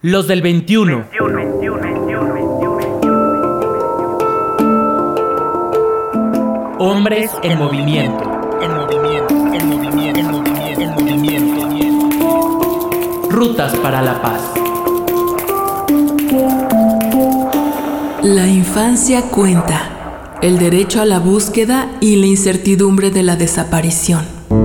Los del 21. Hombres en movimiento. Rutas para la paz. La infancia cuenta. El derecho a la búsqueda y la incertidumbre de la desaparición.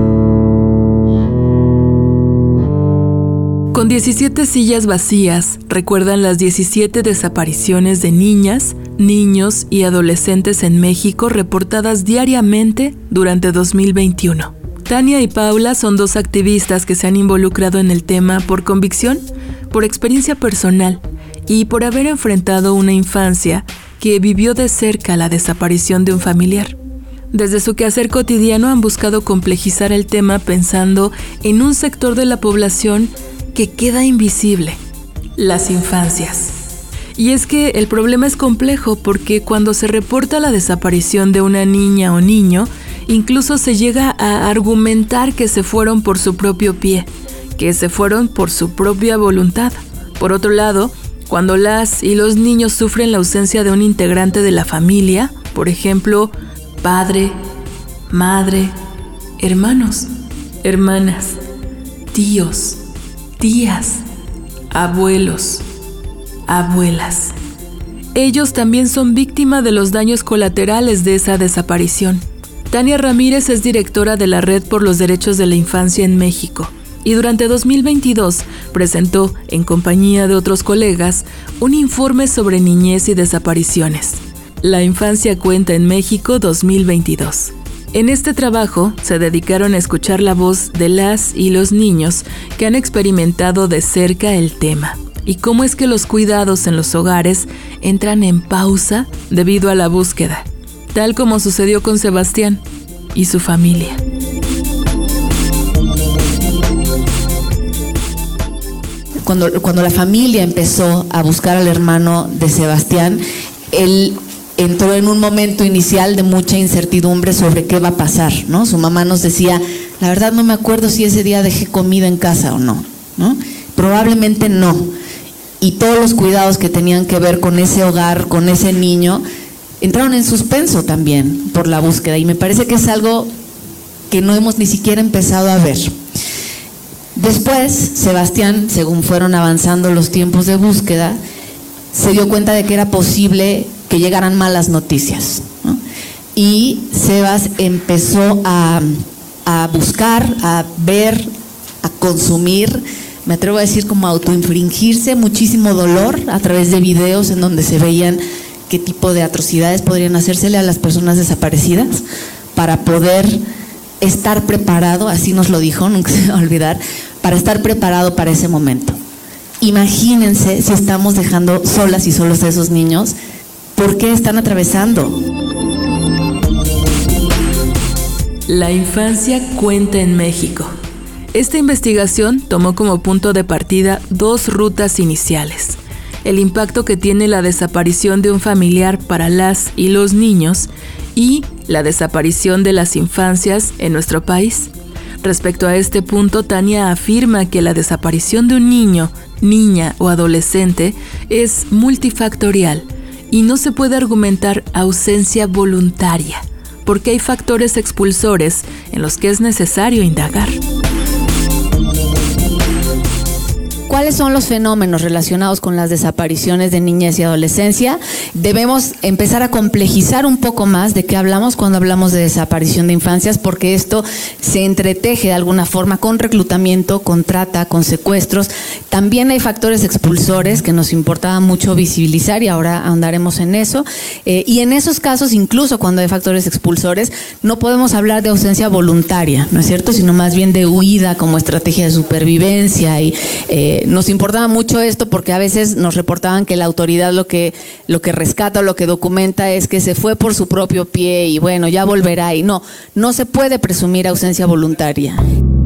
Con 17 sillas vacías, recuerdan las 17 desapariciones de niñas, niños y adolescentes en México reportadas diariamente durante 2021. Tania y Paula son dos activistas que se han involucrado en el tema por convicción, por experiencia personal y por haber enfrentado una infancia que vivió de cerca la desaparición de un familiar. Desde su quehacer cotidiano han buscado complejizar el tema pensando en un sector de la población que queda invisible: las infancias. Y es que el problema es complejo porque cuando se reporta la desaparición de una niña o niño, incluso se llega a argumentar que se fueron por su propio pie, que se fueron por su propia voluntad. Por otro lado, cuando las y los niños sufren la ausencia de un integrante de la familia, por ejemplo, padre, madre, hermanos, hermanas, tíos, tías, abuelos, abuelas. Ellos también son víctimas de los daños colaterales de esa desaparición. Tania Ramírez es directora de la Red por los Derechos de la Infancia en México y durante 2022 presentó, en compañía de otros colegas, un informe sobre niñez y desapariciones. La Infancia Cuenta en México 2022. En este trabajo se dedicaron a escuchar la voz de las y los niños que han experimentado de cerca el tema y cómo es que los cuidados en los hogares entran en pausa debido a la búsqueda, tal como sucedió con Sebastián y su familia. Cuando la familia empezó a buscar al hermano de Sebastián, él entró en un momento inicial de mucha incertidumbre sobre qué va a pasar, ¿no? Su mamá nos decía, la verdad no me acuerdo si ese día dejé comida en casa o no, ¿no? Probablemente no. Y todos los cuidados que tenían que ver con ese hogar, con ese niño, entraron en suspenso también por la búsqueda. Y me parece que es algo que no hemos ni siquiera empezado a ver. Después, Sebastián, según fueron avanzando los tiempos de búsqueda, se dio cuenta de que era posible que llegaran malas noticias, ¿no? Y Sebas empezó a buscar, a ver, a consumir, me atrevo a decir como autoinfringirse muchísimo dolor a través de videos en donde se veían qué tipo de atrocidades podrían hacérsele a las personas desaparecidas para poder estar preparado, así nos lo dijo, nunca se va a olvidar, para estar preparado para ese momento. Imagínense si estamos dejando solas y solos a esos niños. ¿Por qué están atravesando? La Infancia Cuenta en México. Esta investigación tomó como punto de partida dos rutas iniciales: el impacto que tiene la desaparición de un familiar para las y los niños y la desaparición de las infancias en nuestro país. Respecto a este punto, Tania afirma que la desaparición de un niño, niña o adolescente es multifactorial y no se puede argumentar ausencia voluntaria, porque hay factores expulsores en los que es necesario indagar. ¿Cuáles son los fenómenos relacionados con las desapariciones de niñez y adolescencia? Debemos empezar a complejizar un poco más de qué hablamos cuando hablamos de desaparición de infancias, porque esto se entreteje de alguna forma con reclutamiento, con trata, con secuestros. También hay factores expulsores que nos importaba mucho visibilizar y ahora ahondaremos en eso. Y en esos casos, incluso cuando hay factores expulsores, no podemos hablar de ausencia voluntaria, ¿no es cierto? Sino más bien de huida como estrategia de supervivencia. Y nos importaba mucho esto porque a veces nos reportaban que la autoridad lo que rescata o lo que documenta es que se fue por su propio pie y bueno, ya volverá. Y no se puede presumir ausencia voluntaria.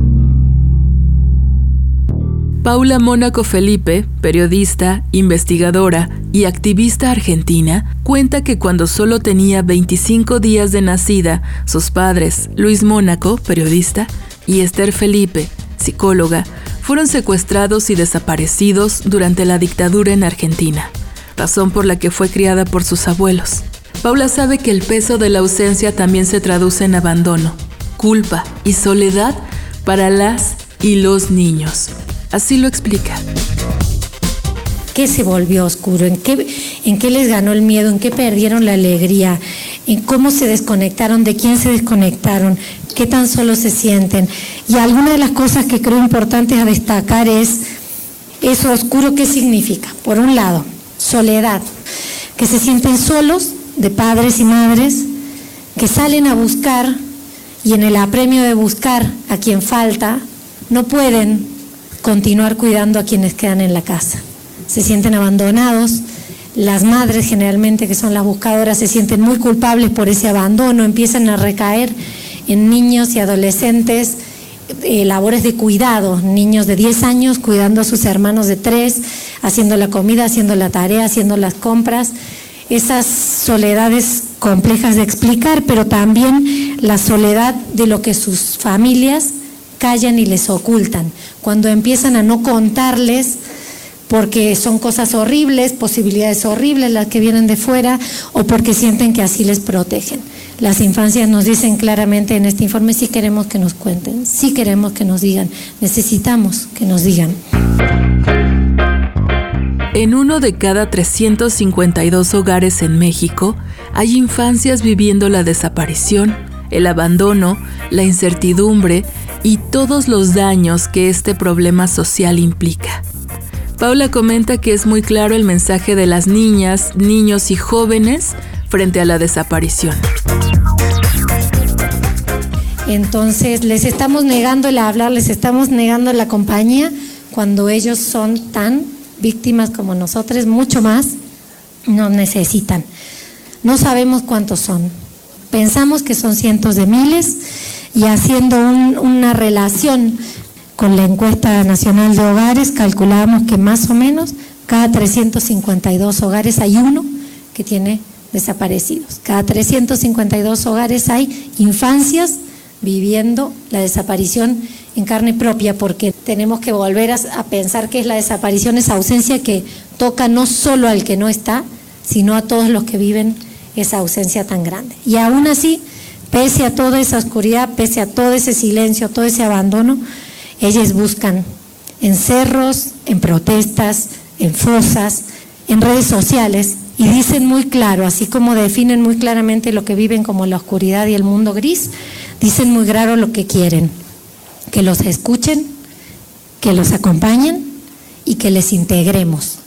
Paula Mónaco Felipe, periodista, investigadora y activista argentina, cuenta que cuando solo tenía 25 días de nacida, sus padres, Luis Mónaco, periodista, y Esther Felipe, psicóloga, fueron secuestrados y desaparecidos durante la dictadura en Argentina, razón por la que fue criada por sus abuelos. Paula sabe que el peso de la ausencia también se traduce en abandono, culpa y soledad para las y los niños. Así lo explica. ¿Qué se volvió oscuro? ¿En qué les ganó el miedo? ¿En qué perdieron la alegría? ¿En cómo se desconectaron? ¿De quién se desconectaron? ¿Qué tan solos se sienten? Y alguna de las cosas que creo importantes a destacar es eso oscuro. ¿Qué significa? Por un lado, soledad, que se sienten solos de padres y madres, que salen a buscar y en el apremio de buscar a quien falta, no pueden continuar cuidando a quienes quedan en la casa. Se sienten abandonados. Las madres generalmente, que son las buscadoras, se sienten muy culpables por ese abandono, empiezan a recaer en niños y adolescentes labores de cuidado, niños de 10 años cuidando a sus hermanos de 3, haciendo la comida, haciendo la tarea, haciendo las compras. Esas soledades complejas de explicar, pero también la soledad de lo que sus familias callan y les ocultan, cuando empiezan a no contarles porque son cosas horribles, posibilidades horribles las que vienen de fuera, o porque sienten que así les protegen. Las infancias nos dicen claramente en este informe: sí queremos que nos cuenten, sí queremos que nos digan, necesitamos que nos digan. En 1 de cada 352 hogares en México hay infancias viviendo la desaparición, el abandono, la incertidumbre y todos los daños que este problema social implica. Paula comenta que es muy claro el mensaje de las niñas, niños y jóvenes frente a la desaparición. Entonces, les estamos negando el hablar, les estamos negando la compañía, cuando ellos son tan víctimas como nosotros, mucho más nos necesitan. No sabemos cuántos son. Pensamos que son cientos de miles, y haciendo una relación con la encuesta nacional de hogares, calculábamos que más o menos cada 352 hogares hay uno que tiene desaparecidos. Cada 352 hogares hay infancias viviendo la desaparición en carne propia, porque tenemos que volver a pensar que es la desaparición, esa ausencia que toca no solo al que no está, sino a todos los que viven esa ausencia tan grande. Y aún así, pese a toda esa oscuridad, pese a todo ese silencio, todo ese abandono, ellas buscan en cerros, en protestas, en fosas, en redes sociales, y dicen muy claro, así como definen muy claramente lo que viven como la oscuridad y el mundo gris, dicen muy claro lo que quieren: que los escuchen, que los acompañen y que les integremos.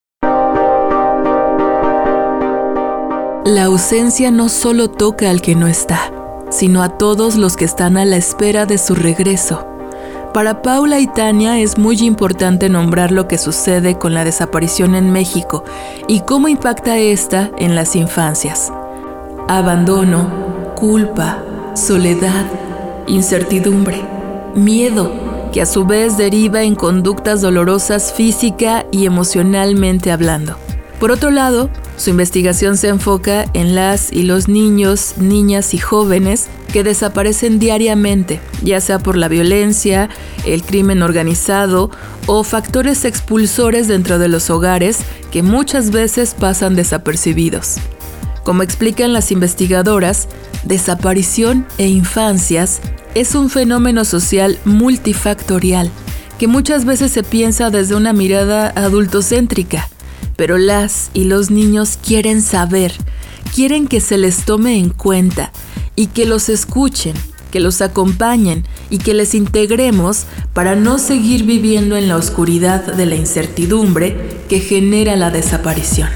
La ausencia no solo toca al que no está, sino a todos los que están a la espera de su regreso. Para Paula y Tania es muy importante nombrar lo que sucede con la desaparición en México y cómo impacta esta en las infancias. Abandono, culpa, soledad, incertidumbre, miedo, que a su vez deriva en conductas dolorosas física y emocionalmente hablando. Por otro lado, su investigación se enfoca en las y los niños, niñas y jóvenes que desaparecen diariamente, ya sea por la violencia, el crimen organizado o factores expulsores dentro de los hogares que muchas veces pasan desapercibidos. Como explican las investigadoras, desaparición e infancias es un fenómeno social multifactorial que muchas veces se piensa desde una mirada adultocéntrica, pero las y los niños quieren saber, quieren que se les tome en cuenta y que los escuchen, que los acompañen y que les integremos para no seguir viviendo en la oscuridad de la incertidumbre que genera la desaparición.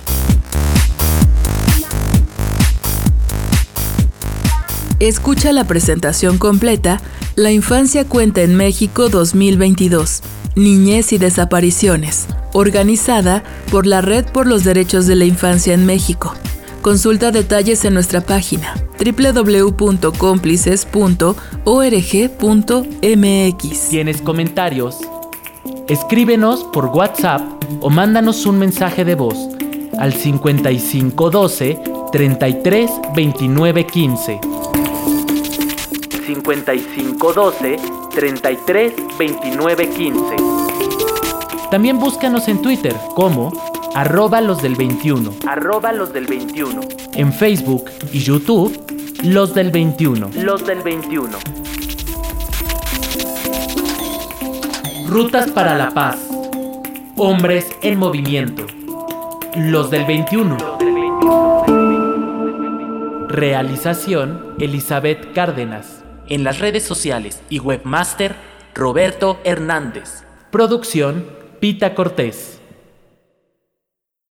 Escucha la presentación completa, La infancia cuenta en México 2022, Niñez y desapariciones, organizada por la Red por los Derechos de la Infancia en México. Consulta detalles en nuestra página www.cómplices.org.mx. ¿Tienes comentarios? Escríbenos por WhatsApp o mándanos un mensaje de voz al 5512 33 29 15. 5512 33 29 15. También búscanos en Twitter como @losdel21. En Facebook y YouTube, Los del 21. Rutas para la paz. Hombres en movimiento. Los del 21. Realización: Elizabeth Cárdenas. En las redes sociales y webmaster: Roberto Hernández. Producción: Pita Cortés.